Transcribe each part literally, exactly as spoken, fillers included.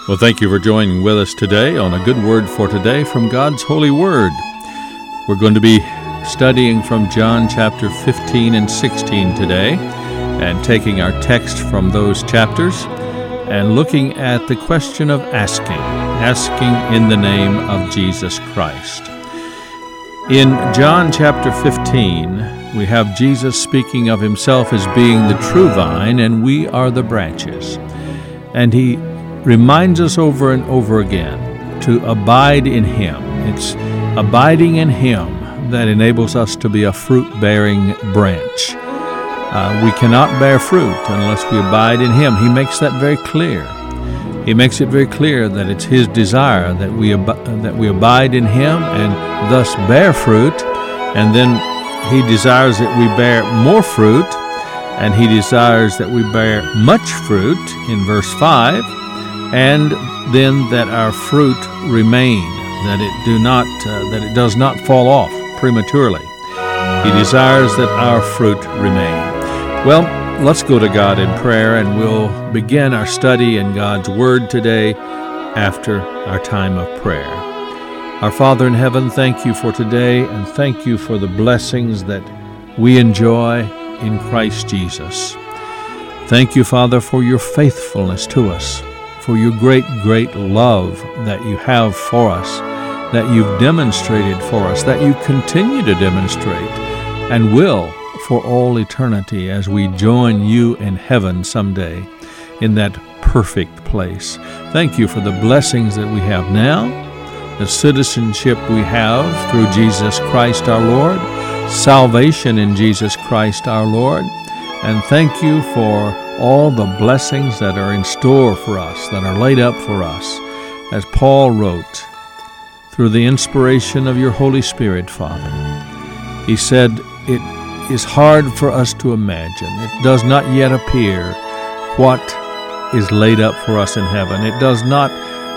Well, thank you for joining with us today on A Good Word for Today from God's Holy Word. We're going to be studying from John chapter fifteen and sixteen today, and taking our text from those chapters and looking at the question of asking, asking in the name of Jesus Christ. In John chapter fifteen, we have Jesus speaking of himself as being the true vine, and we are the branches. And he reminds us over and over again to abide in him. It's abiding in him that enables us to be a fruit-bearing branch. Uh, we cannot bear fruit unless we abide in him. He makes that very clear. He makes it very clear that it's his desire that we ab- that we abide in him and thus bear fruit, and then he desires that we bear more fruit, and he desires that we bear much fruit in verse five, and then that our fruit remain, that it do not uh, that it does not fall off prematurely. He desires that our fruit remain. Well, let's go to God in prayer, and we'll begin our study in God's Word today after our time of prayer. Our Father in heaven, thank you for today, and thank you for the blessings that we enjoy in Christ Jesus. Thank you, Father, for your faithfulness to us, for your great, great love that you have for us, that you've demonstrated for us, that you continue to demonstrate, and will for all eternity as we join you in heaven someday in that perfect place. Thank you for the blessings that we have now, the citizenship we have through Jesus Christ our Lord, salvation in Jesus Christ our Lord, and thank you for all the blessings that are in store for us, that are laid up for us. As Paul wrote, through the inspiration of your Holy Spirit, Father, he said, it is hard for us to imagine. It does not yet appear what is laid up for us in heaven. It does not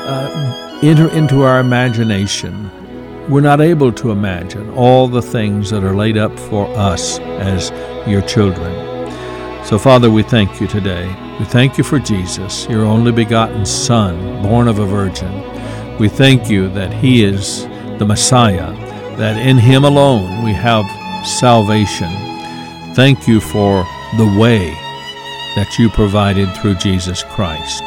uh, enter into our imagination. We're not able to imagine all the things that are laid up for us as your children. So, Father, we thank you today. We thank you for Jesus, your only begotten Son, born of a virgin. We thank you that he is the Messiah, that in him alone we have salvation. Thank you for the way that you provided through Jesus Christ.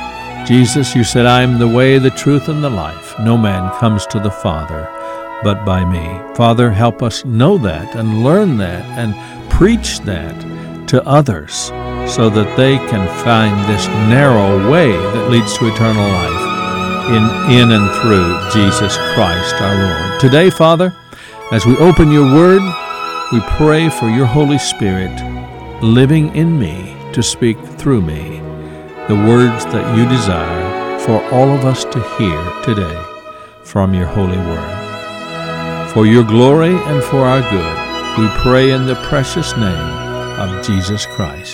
Jesus, you said, I am the way, the truth, and the life. No man comes to the Father but by me. Father, help us know that and learn that and preach that to others so that they can find this narrow way that leads to eternal life in, in and through Jesus Christ our Lord. Today, Father, as we open your word, we pray for your Holy Spirit living in me to speak through me the words that you desire for all of us to hear today from your holy word. For your glory and for our good, we pray in the precious name of Jesus Christ.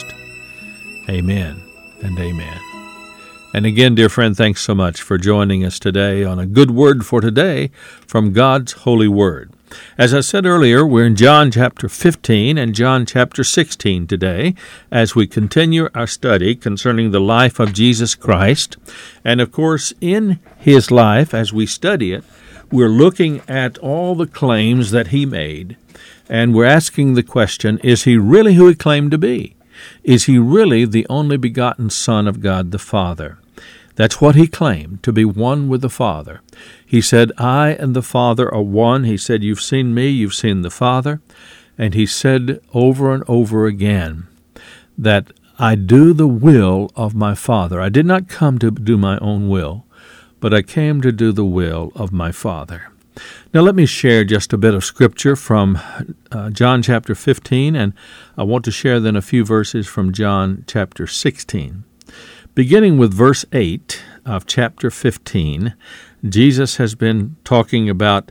Amen and amen. And again, dear friend, thanks so much for joining us today on A Good Word for Today from God's Holy Word. As I said earlier, we're in John chapter fifteen and John chapter sixteen today as we continue our study concerning the life of Jesus Christ. And of course, in his life, as we study it, we're looking at all the claims that he made. And we're asking the question, is he really who he claimed to be? Is he really the only begotten Son of God the Father? That's what he claimed, to be one with the Father. He said, I and the Father are one. He said, you've seen me, you've seen the Father. And he said over and over again that I do the will of my Father. I did not come to do my own will, but I came to do the will of my Father. Now let me share just a bit of Scripture from uh, John chapter fifteen, and I want to share then a few verses from John chapter sixteen. Beginning with verse eight of chapter fifteen, Jesus has been talking about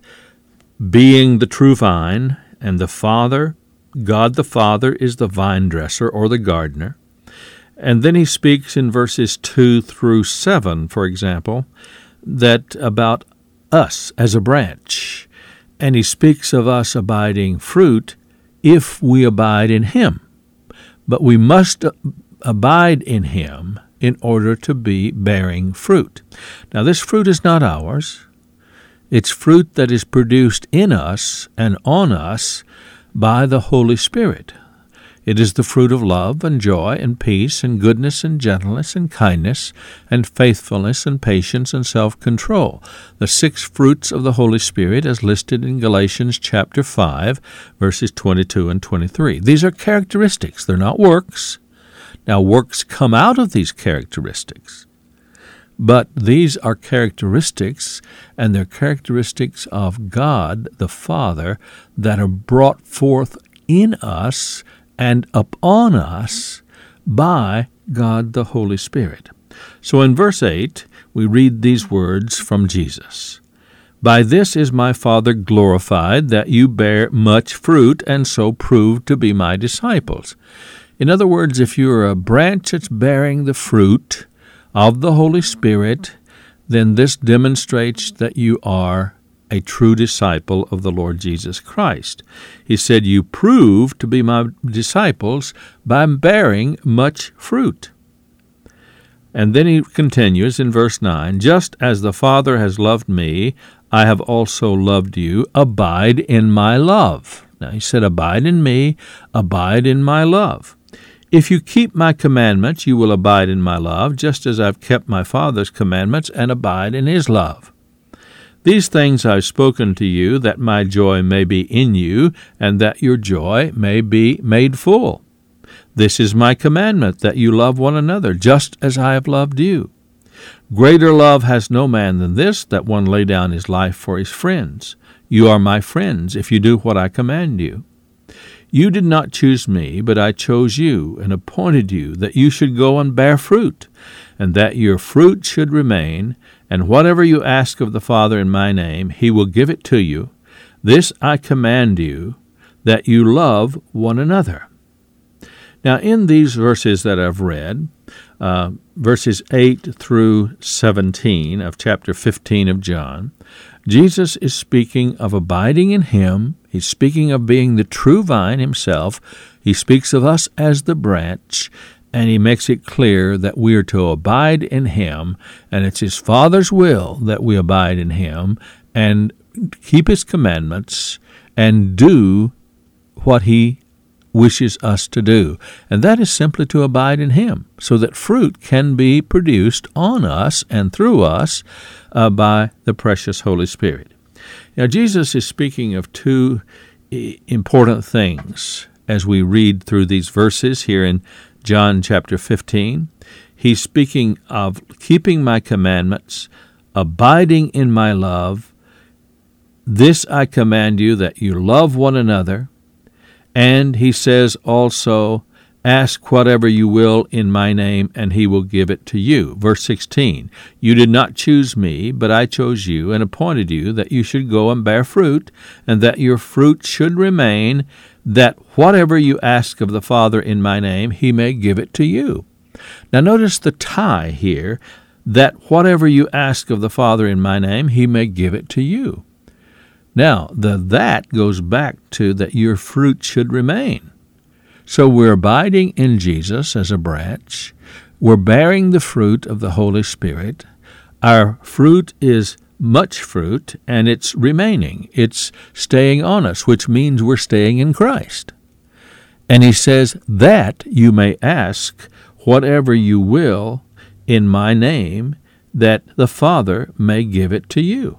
being the true vine, and the Father, God the Father, is the vine dresser or the gardener. And then he speaks in verses two through seven, for example, that about us as a branch. And he speaks of us abiding fruit if we abide in him. But we must abide in him in order to be bearing fruit. Now, this fruit is not ours. It's fruit that is produced in us and on us by the Holy Spirit. It is the fruit of love and joy and peace and goodness and gentleness and kindness and faithfulness and patience and self-control. The six fruits of the Holy Spirit as listed in Galatians chapter five, verses twenty-two and twenty-three. These are characteristics. They're not works. Now, works come out of these characteristics. But these are characteristics, and they're characteristics of God the Father that are brought forth in us and upon us by God the Holy Spirit. So in verse eight, we read these words from Jesus. By this is my Father glorified, that you bear much fruit, and so prove to be my disciples. In other words, if you're a branch that's bearing the fruit of the Holy Spirit, then this demonstrates that you are a true disciple of the Lord Jesus Christ. He said, you prove to be my disciples by bearing much fruit. And then he continues in verse nine, just as the Father has loved me, I have also loved you. Abide in my love. Now he said, abide in me, abide in my love. If you keep my commandments, you will abide in my love, just as I've kept my Father's commandments and abide in his love. These things I've spoken to you, that my joy may be in you, and that your joy may be made full. This is my commandment, that you love one another, just as I have loved you. Greater love has no man than this, that one lay down his life for his friends. You are my friends, if you do what I command you. You did not choose me, but I chose you, and appointed you, that you should go and bear fruit, and that your fruit should remain, and whatever you ask of the Father in my name, he will give it to you. This I command you, that you love one another. Now, in these verses that I've read, uh, verses eight through seventeen of chapter fifteen of John, Jesus is speaking of abiding in him. He's speaking of being the true vine himself. He speaks of us as the branch, and he makes it clear that we are to abide in him, and it's his Father's will that we abide in him and keep his commandments and do what he wishes us to do. And that is simply to abide in him, so that fruit can be produced on us and through us uh, by the precious Holy Spirit. Now, Jesus is speaking of two important things as we read through these verses here in John chapter fifteen. He's speaking of keeping my commandments, abiding in my love. This I command you, that you love one another. And he says also, ask whatever you will in my name, and he will give it to you. Verse sixteen, you did not choose me, but I chose you and appointed you, that you should go and bear fruit, and that your fruit should remain, that whatever you ask of the Father in my name, he may give it to you. Now notice the tie here, that whatever you ask of the Father in my name, he may give it to you. Now, the that goes back to that your fruit should remain. So we're abiding in Jesus as a branch. We're bearing the fruit of the Holy Spirit. Our fruit is much fruit, and it's remaining. It's staying on us, which means we're staying in Christ. And he says that you may ask whatever you will in my name, that the Father may give it to you.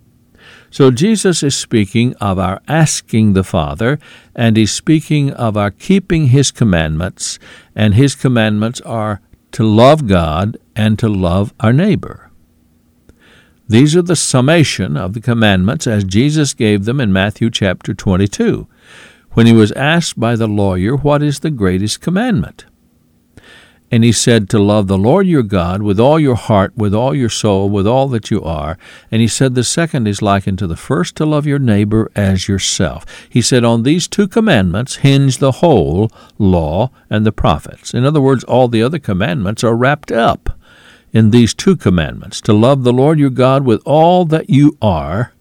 So Jesus is speaking of our asking the Father, and he's speaking of our keeping his commandments, and his commandments are to love God and to love our neighbor. These are the summation of the commandments as Jesus gave them in Matthew chapter twenty-two, when he was asked by the lawyer, what is the greatest commandment? And he said to love the Lord your God with all your heart, with all your soul, with all that you are. And he said the second is likened to the first, to love your neighbor as yourself. He said on these two commandments hinge the whole law and the prophets. In other words, all the other commandments are wrapped up in these two commandments, to love the Lord your God with all that you are,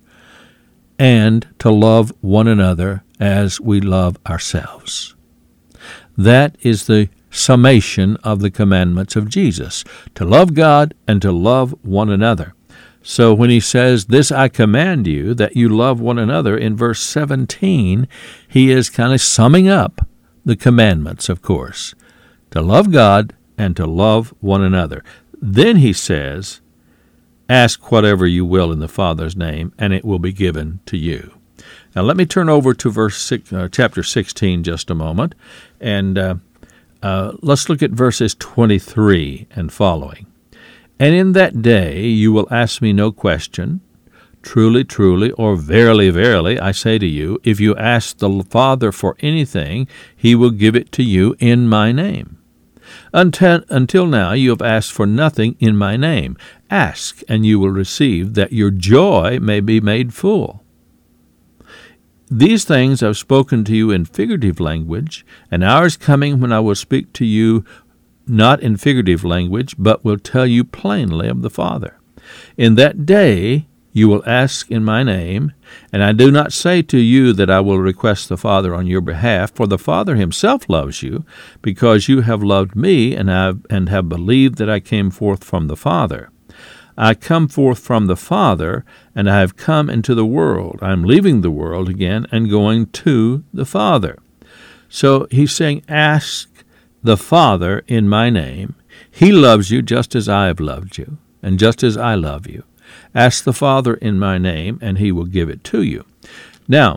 and to love one another as we love ourselves. That is the summation of the commandments of Jesus, to love God and to love one another. So when he says, "This I command you, that you love one another," in verse seventeen, he is kind of summing up the commandments, of course, to love God and to love one another. Then he says, "Ask whatever you will in the Father's name, and it will be given to you." Now let me turn over to verse six, uh, chapter sixteen just a moment, and uh, uh, let's look at verses twenty-three and following. "And in that day you will ask me no question. Truly, truly, or verily, verily, I say to you, if you ask the Father for anything, he will give it to you in my name. Until, until now you have asked for nothing in my name. Ask, and you will receive, that your joy may be made full. These things I've spoken to you in figurative language. An hour is coming when I will speak to you not in figurative language, but will tell you plainly of the Father. In that day you will ask in my name, and I do not say to you that I will request the Father on your behalf, for the Father himself loves you, because you have loved me and have, and have believed that I came forth from the Father. I come forth from the Father, and I have come into the world. I am leaving the world again and going to the Father." So he's saying, ask the Father in my name. He loves you just as I have loved you, and just as I love you. Ask the Father in my name, and he will give it to you. Now,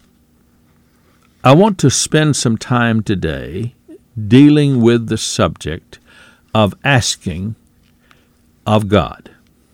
I want to spend some time today dealing with the subject of asking of God.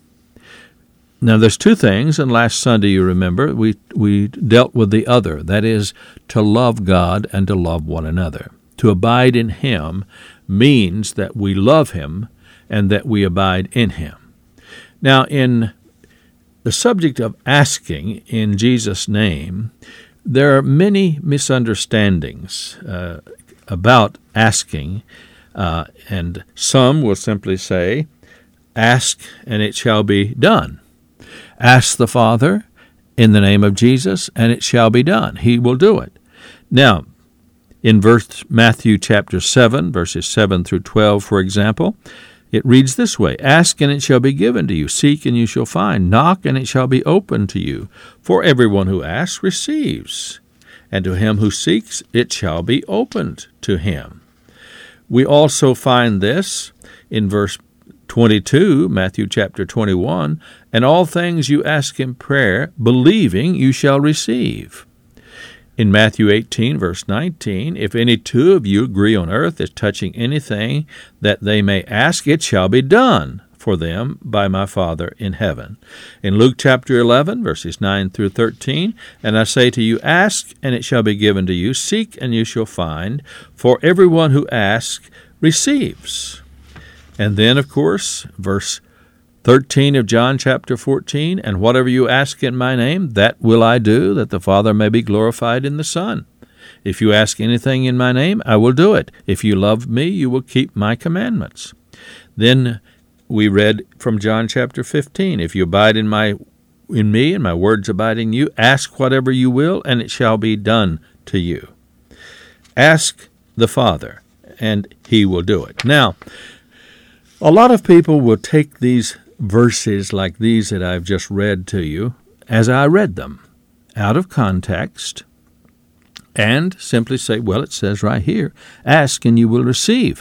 Now, there's two things, and last Sunday, you remember, we, we dealt with the other, that is, to love God and to love one another. To abide in him means that we love him and that we abide in him. Now, in the subject of asking in Jesus' name, there are many misunderstandings uh, about asking, uh, and some will simply say, "Ask, and it shall be done." Ask the Father in the name of Jesus, and it shall be done. He will do it. Now, in verse Matthew chapter seven, verses seven through twelve, for example, it reads this way, "Ask, and it shall be given to you. Seek, and you shall find. Knock, and it shall be opened to you. For everyone who asks receives, and to him who seeks it shall be opened to him." We also find this in verse twenty-two, Matthew chapter twenty-one, "And all things you ask in prayer, believing you shall receive." In Matthew eighteen, verse nineteen, "If any two of you agree on earth as touching anything that they may ask, it shall be done for them by my Father in heaven." In Luke chapter eleven, verses nine through thirteen, "And I say to you, ask, and it shall be given to you. Seek, and you shall find. For everyone who asks receives." And then, of course, verse thirteen of John chapter fourteen, "And whatever you ask in my name, that will I do, that the Father may be glorified in the Son. If you ask anything in my name, I will do it. If you love me, you will keep my commandments." Then we read from John chapter fifteen, "If you abide in my in me, and my words abide in you, ask whatever you will, and it shall be done to you." Ask the Father, and he will do it. Now, a lot of people will take these verses like these that I've just read to you, as I read them, out of context, and simply say, well, it says right here, ask and you will receive.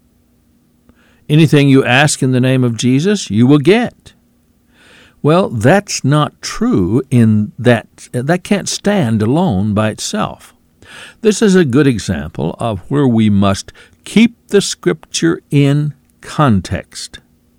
Anything you ask in the name of Jesus, you will get. Well, that's not true in that, that can't stand alone by itself. This is a good example of where we must keep the Scripture in context.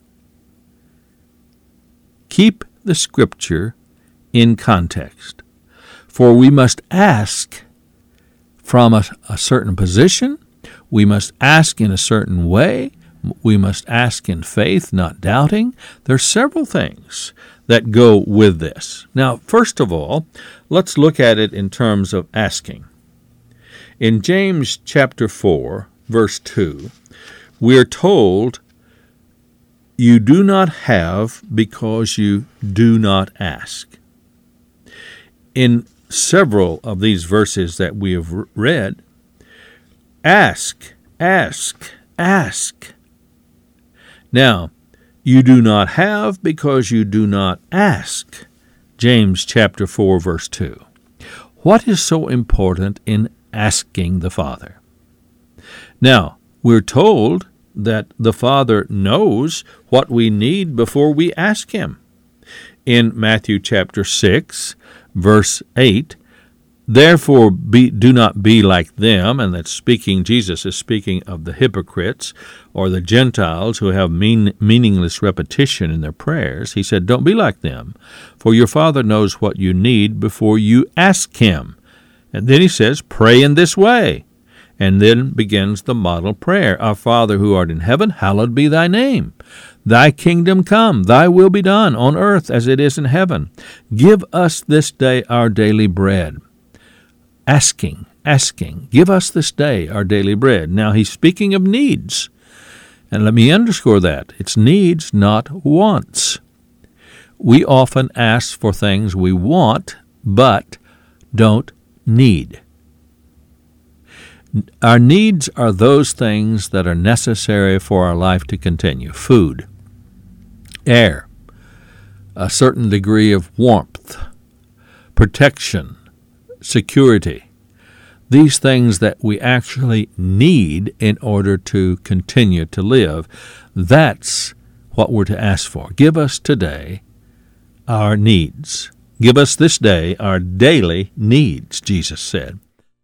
Keep the Scripture in context. For we must ask from a, a certain position. We must ask in a certain way. We must ask in faith, not doubting. There are several things that go with this. Now, first of all, let's look at it in terms of asking. In James chapter four, verse two, we are told, "You do not have because you do not ask." In several of these verses that we have read, ask Ask, ask. Now, you do not have because you do not ask. James chapter four, verse two. What is so important in asking the Father? Now, we're told that the Father knows what we need before we ask Him. In Matthew chapter six, verse eight, therefore be, do not be like them, and that's speaking, Jesus is speaking of the hypocrites or the Gentiles who have mean, meaningless repetition in their prayers. He said, don't be like them, for your Father knows what you need before you ask Him. And then He says, pray in this way. And then begins the model prayer. Our Father who art in heaven, hallowed be thy name. Thy kingdom come, thy will be done on earth as it is in heaven. Give us this day our daily bread. Asking, asking, give us this day our daily bread. Now he's speaking of needs. And let me underscore that. It's needs, not wants. We often ask for things we want, but don't need. Our needs are those things that are necessary for our life to continue. Food, air, a certain degree of warmth, protection, security. These things that we actually need in order to continue to live. That's what we're to ask for. Give us today our needs. Give us this day our daily needs, Jesus said.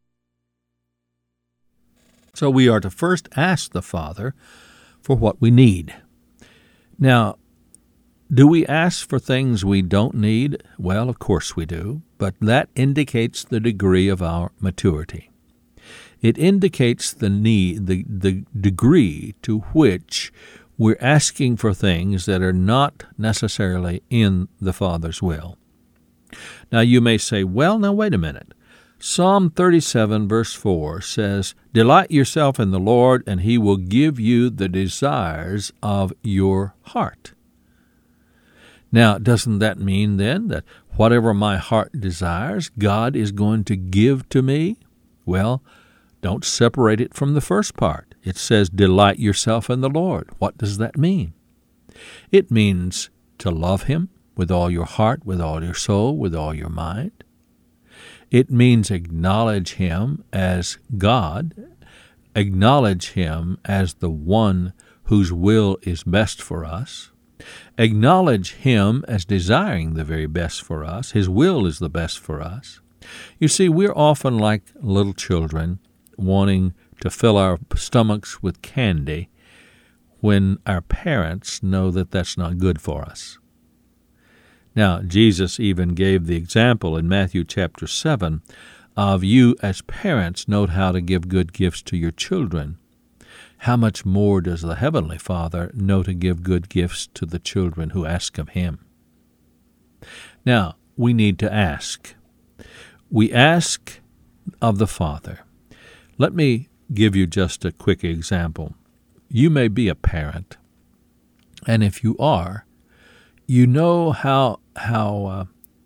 So we are to first ask the Father for what we need. Now, do we ask for things we don't need? Well, of course we do, but that indicates the degree of our maturity. It indicates the need, the, the degree to which we're asking for things that are not necessarily in the Father's will. Now, you may say, well, now wait a minute. Psalm thirty-seven, verse four says, delight yourself in the Lord, and He will give you the desires of your heart. Now, doesn't that mean then that whatever my heart desires, God is going to give to me? Well, don't separate it from the first part. It says, delight yourself in the Lord. What does that mean? It means to love Him with all your heart, with all your soul, with all your mind. It means acknowledge Him as God, acknowledge Him as the one whose will is best for us, acknowledge Him as desiring the very best for us. His will is the best for us. You see, we're often like little children wanting to fill our stomachs with candy when our parents know that that's not good for us. Now, Jesus even gave the example in Matthew chapter seven of you as parents know how to give good gifts to your children. How much more does the Heavenly Father know to give good gifts to the children who ask of Him? Now, we need to ask. We ask of the Father. Let me give you just a quick example. You may be a parent, and if you are, you know how how uh,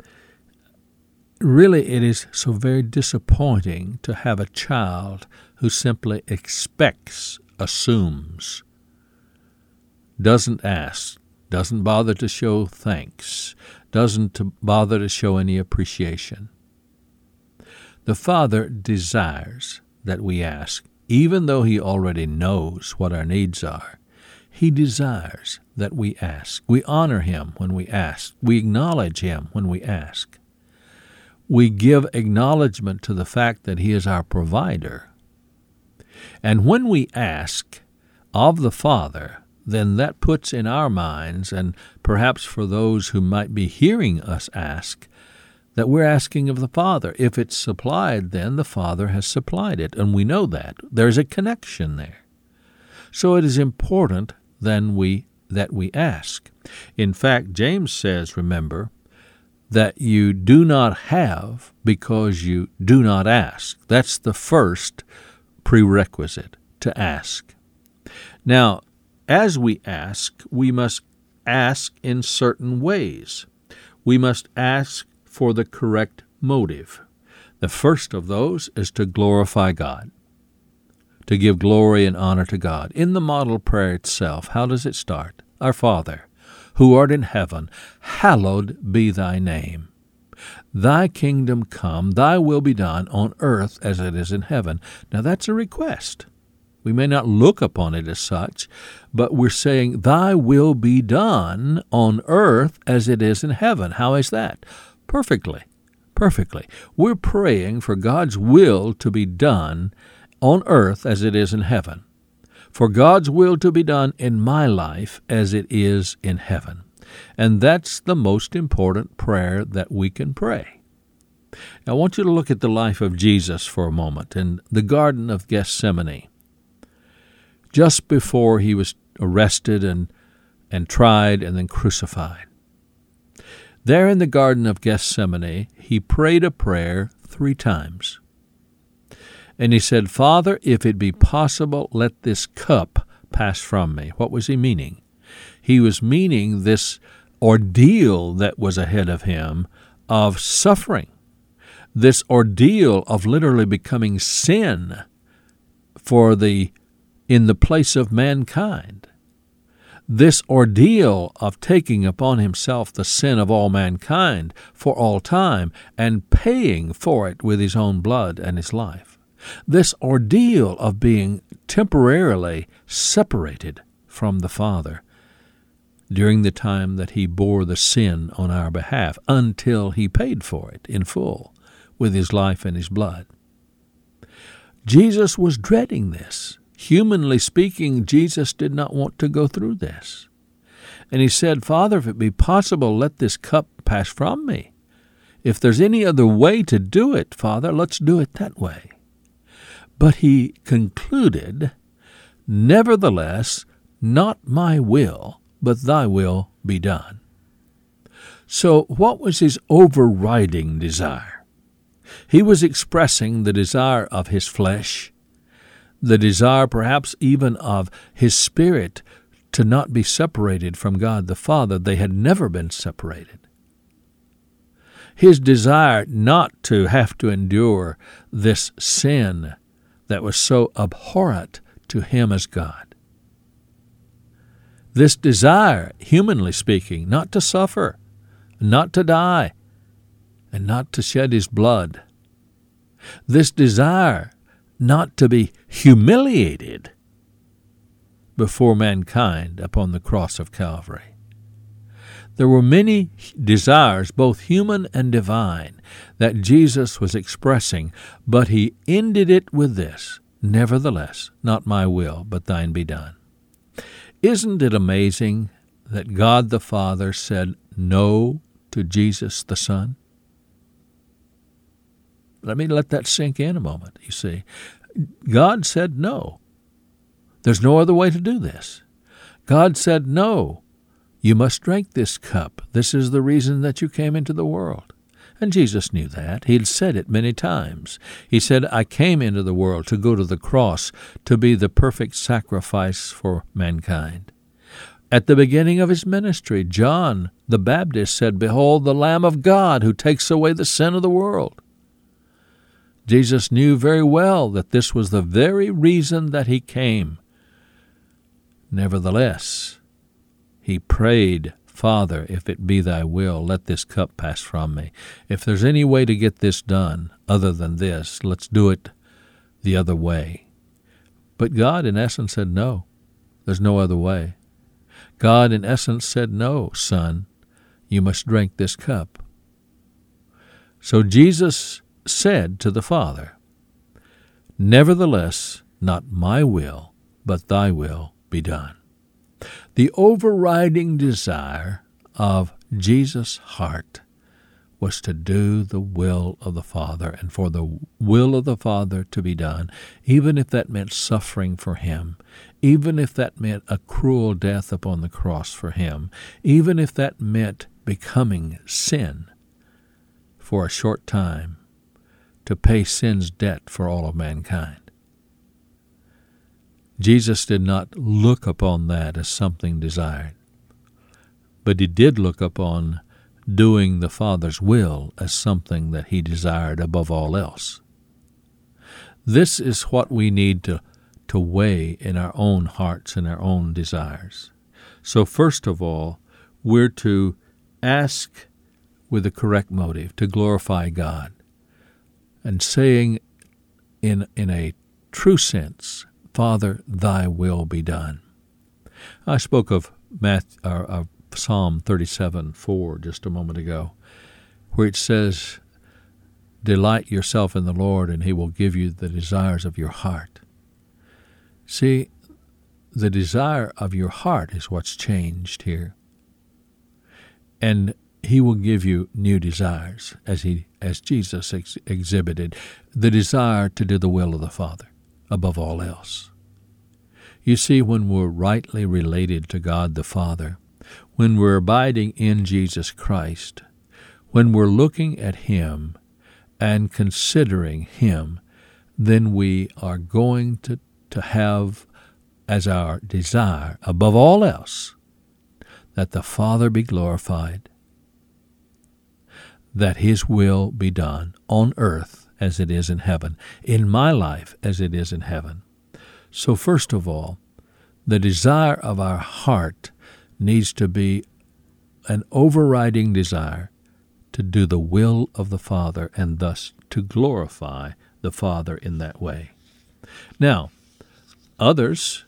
really it is so very disappointing to have a child who simply expects, assumes, doesn't ask, doesn't bother to show thanks, doesn't bother to show any appreciation. The Father desires that we ask, even though He already knows what our needs are. He desires that we ask. We honor Him when we ask. We acknowledge Him when we ask. We give acknowledgement to the fact that He is our provider. And when we ask of the Father, then that puts in our minds, and perhaps for those who might be hearing us ask, that we're asking of the Father. If it's supplied, then the Father has supplied it, and we know that. There's a connection there. So it is important then we that we ask. In fact, James says, remember, that you do not have because you do not ask. That's the first prerequisite, to ask. Now, as we ask, we must ask in certain ways. We must ask for the correct motive. The first of those is to glorify God. to give glory and honor to God. In the model prayer itself, how does it start? Our Father, who art in heaven, hallowed be thy name. Thy kingdom come, thy will be done on earth as it is in heaven. Now that's a request. We may not look upon it as such, but we're saying, thy will be done on earth as it is in heaven. How is that? Perfectly. Perfectly. We're praying for God's will to be done on earth as it is in heaven. For God's will to be done in my life as it is in heaven. And that's the most important prayer that we can pray. Now, I want you to look at the life of Jesus for a moment in the Garden of Gethsemane. Just before he was arrested and, and tried and then crucified. There in the Garden of Gethsemane, he prayed a prayer three times. And he said, Father, if it be possible, let this cup pass from me. What was he meaning? He was meaning this ordeal that was ahead of him of suffering, this ordeal of literally becoming sin for the in the place of mankind, this ordeal of taking upon himself the sin of all mankind for all time and paying for it with his own blood and his life, this ordeal of being temporarily separated from the Father during the time that he bore the sin on our behalf until he paid for it in full with his life and his blood. Jesus was dreading this. Humanly speaking, Jesus did not want to go through this. And he said, Father, if it be possible, let this cup pass from me. If there's any other way to do it, Father, let's do it that way. But he concluded, nevertheless, not my will, but thy will be done. So what was his overriding desire? He was expressing the desire of his flesh, the desire perhaps even of his spirit to not be separated from God the Father. They had never been separated. His desire not to have to endure this sin that was so abhorrent to him as God. This desire, humanly speaking, not to suffer, not to die, and not to shed his blood. This desire not to be humiliated before mankind upon the cross of Calvary. There were many desires, both human and divine, that Jesus was expressing, but he ended it with this, nevertheless, not my will, but thine be done. Isn't it amazing that God the Father said no to Jesus the Son? Let me let that sink in a moment, you see. God said no. There's no other way to do this. God said no. You must drink this cup. This is the reason that you came into the world. And Jesus knew that. He had said it many times. He said, I came into the world to go to the cross, to be the perfect sacrifice for mankind. At the beginning of his ministry, John the Baptist said, Behold the Lamb of God who takes away the sin of the world. Jesus knew very well that this was the very reason that he came. Nevertheless, he prayed, Father, if it be thy will, let this cup pass from me. If there's any way to get this done other than this, let's do it the other way. But God, in essence, said no. There's no other way. God, in essence, said, no, son, you must drink this cup. So Jesus said to the Father, nevertheless, not my will, but thy will be done. The overriding desire of Jesus' heart was to do the will of the Father, and for the will of the Father to be done, even if that meant suffering for him, even if that meant a cruel death upon the cross for him, even if that meant becoming sin for a short time, to pay sin's debt for all of mankind. Jesus did not look upon that as something desired, but he did look upon doing the Father's will as something that he desired above all else. This is what we need to, to weigh in our own hearts and our own desires. So first of all, we're to ask with the correct motive, to glorify God, and saying in, in a true sense, Father, thy will be done. I spoke of, Matthew, or of Psalm thirty-seven four just a moment ago, where it says, delight yourself in the Lord, and he will give you the desires of your heart. See, the desire of your heart is what's changed here. And he will give you new desires, as he, as Jesus ex- exhibited, the desire to do the will of the Father above all else. You see, when we're rightly related to God the Father, when we're abiding in Jesus Christ, when we're looking at him and considering him, then we are going to, to have as our desire, above all else, that the Father be glorified, that his will be done on earth as it is in heaven, in my life as it is in heaven. So first of all, the desire of our heart needs to be an overriding desire to do the will of the Father and thus to glorify the Father in that way. Now, others,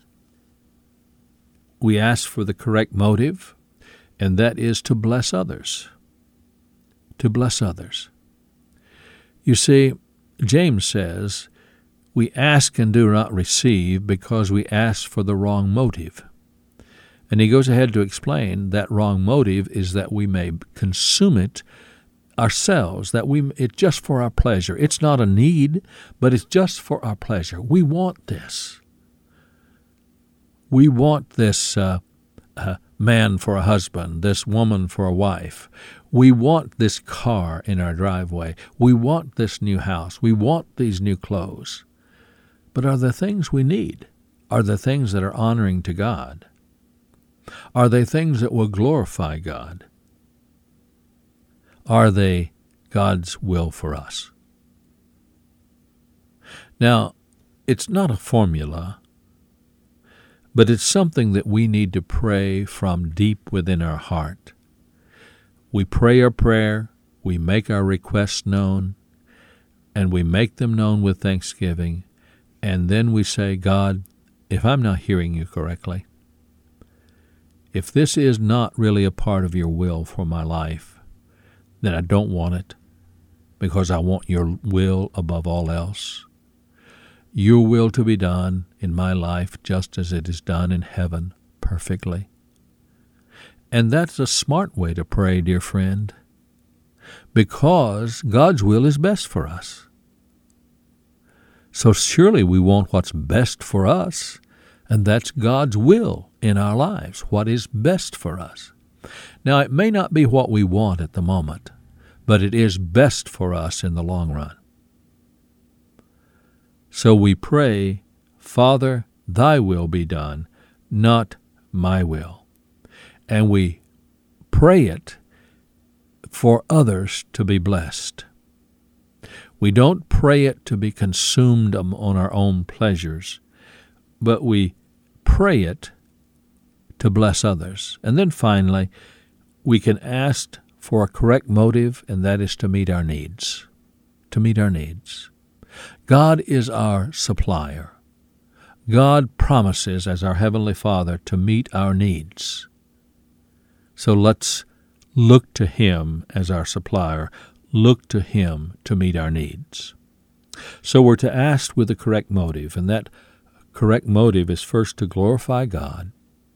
we ask for the correct motive, and that is to bless others. To bless others. You see, James says, we ask and do not receive because we ask for the wrong motive. And he goes ahead to explain that wrong motive is that we may consume it ourselves, that we it's just for our pleasure. It's not a need, but it's just for our pleasure. We want this. We want this uh, uh, man for a husband, this woman for a wife. We want this car in our driveway. We want this new house. We want these new clothes. But are the things we need? Are the things that are honoring to God? Are they things that will glorify God? Are they God's will for us? Now, it's not a formula, but it's something that we need to pray from deep within our heart. We pray our prayer, we make our requests known, and we make them known with thanksgiving, and then we say, God, if I'm not hearing you correctly, if this is not really a part of your will for my life, then I don't want it, because I want your will above all else. Your will to be done in my life just as it is done in heaven perfectly. And that's a smart way to pray, dear friend, because God's will is best for us. So surely we want what's best for us, and that's God's will in our lives, what is best for us. Now, it may not be what we want at the moment, but it is best for us in the long run. So we pray, Father, thy will be done, not my will. And we pray it for others to be blessed. We don't pray it to be consumed on our own pleasures, but we pray it to bless others. And then finally, we can ask for a correct motive, and that is to meet our needs. To meet our needs. God is our supplier. God promises, as our Heavenly Father, to meet our needs. So let's look to him as our supplier. Look to him to meet our needs. So we're to ask with the correct motive, and that correct motive is first to glorify God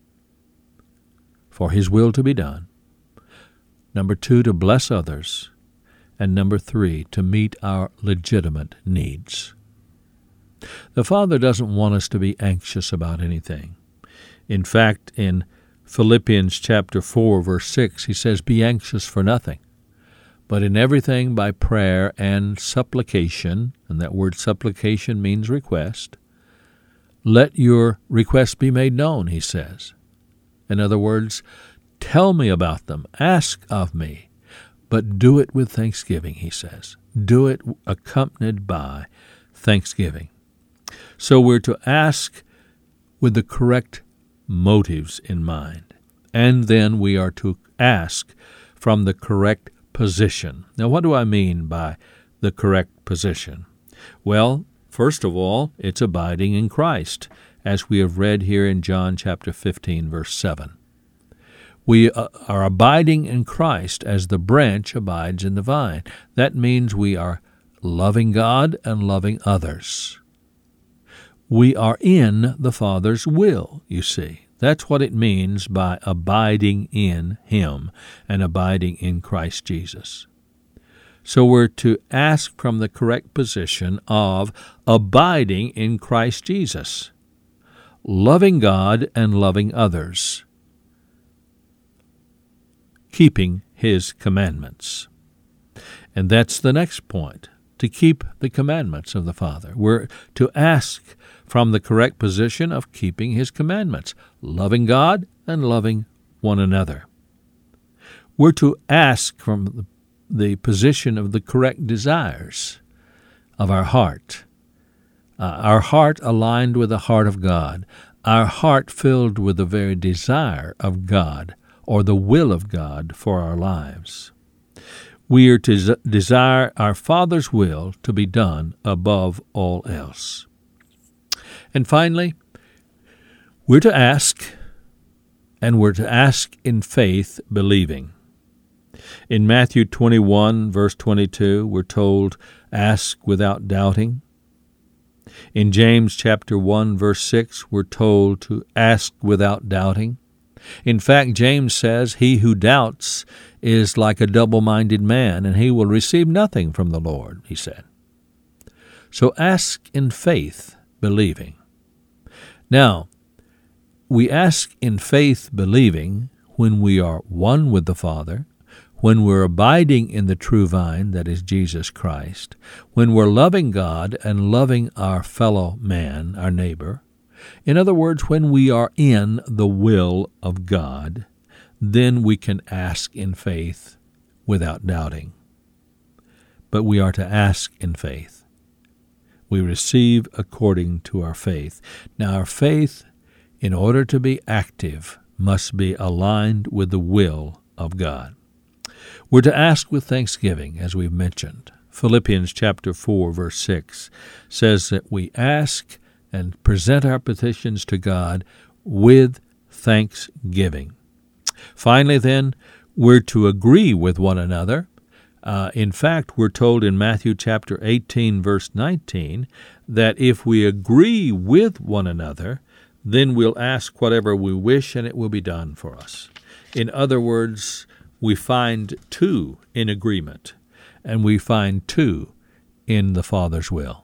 for his will to be done. Number two, to bless others. And number three, to meet our legitimate needs. The Father doesn't want us to be anxious about anything. In fact, in Philippians chapter four, verse six, he says, be anxious for nothing, but in everything by prayer and supplication, and that word supplication means request, let your requests be made known, he says. In other words, tell me about them, ask of me, but do it with thanksgiving, he says. Do it accompanied by thanksgiving. So we're to ask with the correct motives in mind. And then we are to ask from the correct position. Now, what do I mean by the correct position? Well, first of all, it's abiding in Christ, as we have read here in John chapter fifteen, verse seven. We are abiding in Christ as the branch abides in the vine. That means we are loving God and loving others. We are in the Father's will, you see. That's what it means by abiding in Him and abiding in Christ Jesus. So we're to ask from the correct position of abiding in Christ Jesus, loving God and loving others, keeping His commandments. And that's the next point, to keep the commandments of the Father. We're to ask from the correct position of keeping His commandments, loving God and loving one another. We're to ask from the, the position of the correct desires of our heart, uh, our heart aligned with the heart of God, our heart filled with the very desire of God or the will of God for our lives. We are to desire our Father's will to be done above all else. And finally, we're to ask, and we're to ask in faith, believing. In Matthew twenty-one, verse twenty-two, we're told, ask without doubting. In James chapter one, verse six, we're told to ask without doubting. In fact, James says, he who doubts is like a double-minded man, and he will receive nothing from the Lord, he said. So ask in faith, believing. Now, we ask in faith, believing, when we are one with the Father, when we're abiding in the true vine, that is Jesus Christ, when we're loving God and loving our fellow man, our neighbor. In other words, when we are in the will of God, then we can ask in faith without doubting. But we are to ask in faith. We receive according to our faith. Now, our faith, in order to be active, must be aligned with the will of God. We're to ask with thanksgiving, as we've mentioned. Philippians chapter four, verse six says that we ask and present our petitions to God with thanksgiving. Finally, then, we're to agree with one another. Uh, in fact, we're told in Matthew chapter eighteen, verse nineteen, that if we agree with one another, then we'll ask whatever we wish and it will be done for us. In other words, we find two in agreement, and we find two in the Father's will.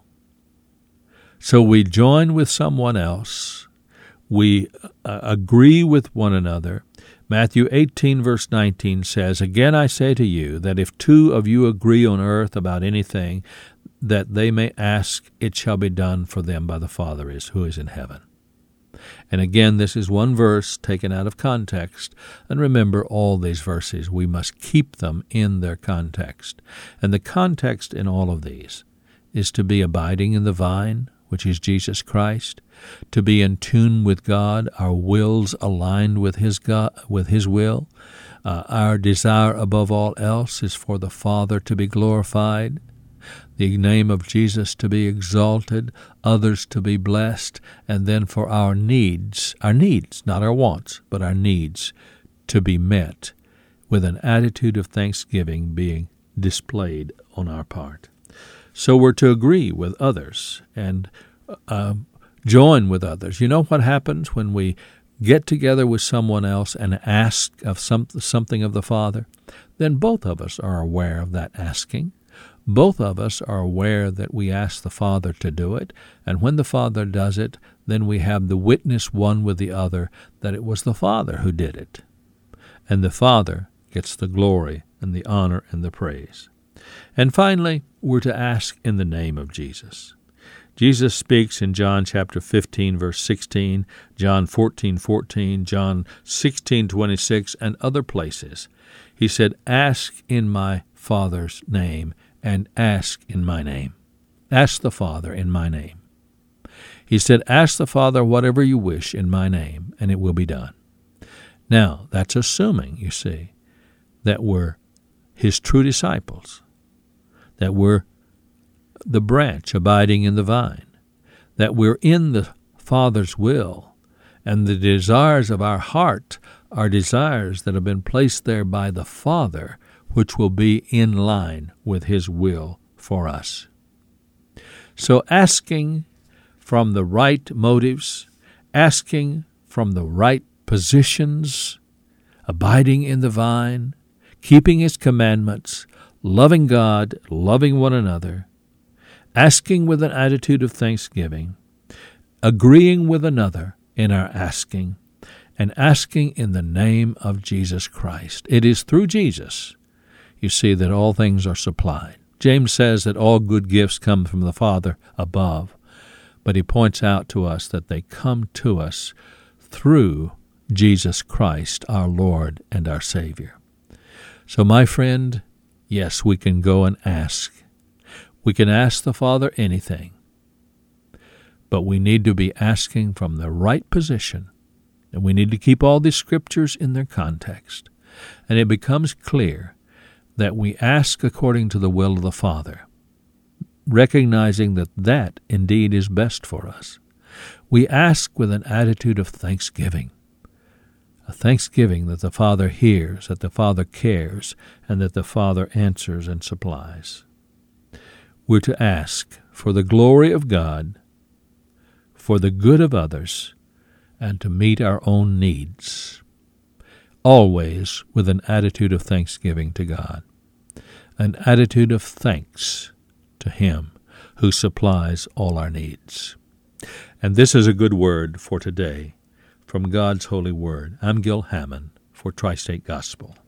So we join with someone else, we uh, agree with one another. Matthew eighteen, verse nineteen says, again I say to you, that if two of you agree on earth about anything that they may ask, it shall be done for them by the Father is who is in heaven. And again, this is one verse taken out of context. And remember, all these verses, we must keep them in their context. And the context in all of these is to be abiding in the vine, which is Jesus Christ, to be in tune with God, our wills aligned with His God, with His will. Uh, our desire above all else is for the Father to be glorified, the name of Jesus to be exalted, others to be blessed, and then for our needs, our needs, not our wants, but our needs to be met with an attitude of thanksgiving being displayed on our part. So we're to agree with others and uh, join with others. You know what happens when we get together with someone else and ask of some, something of the Father? Then both of us are aware of that asking. Both of us are aware that we ask the Father to do it, and when the Father does it, then we have the witness one with the other that it was the Father who did it. And the Father gets the glory and the honor and the praise. And finally, we're to ask in the name of Jesus. Jesus speaks in John chapter fifteen, verse sixteen, John fourteen, fourteen, John sixteen, twenty-six, and other places. He said, ask in my Father's name, and ask in my name. Ask the Father in my name. He said, ask the Father whatever you wish in my name, and it will be done. Now, that's assuming, you see, that we're his true disciples, that we're the branch abiding in the vine, that we're in the Father's will, and the desires of our heart are desires that have been placed there by the Father, which will be in line with his will for us. So asking from the right motives, asking from the right positions, abiding in the vine, keeping his commandments, loving God, loving one another, asking with an attitude of thanksgiving, agreeing with another in our asking, and asking in the name of Jesus Christ. It is through Jesus, you see, that all things are supplied. James says that all good gifts come from the Father above, but he points out to us that they come to us through Jesus Christ, our Lord and our Savior. So, my friend, yes, we can go and ask. We can ask the Father anything, but we need to be asking from the right position, and we need to keep all these scriptures in their context. And it becomes clear that we ask according to the will of the Father, recognizing that that indeed is best for us. We ask with an attitude of thanksgiving, a thanksgiving that the Father hears, that the Father cares, and that the Father answers and supplies. We're to ask for the glory of God, for the good of others, and to meet our own needs, always with an attitude of thanksgiving to God, an attitude of thanks to Him who supplies all our needs. And this is a good word for today from God's holy word. I'm Gil Hammond for Tri-State Gospel.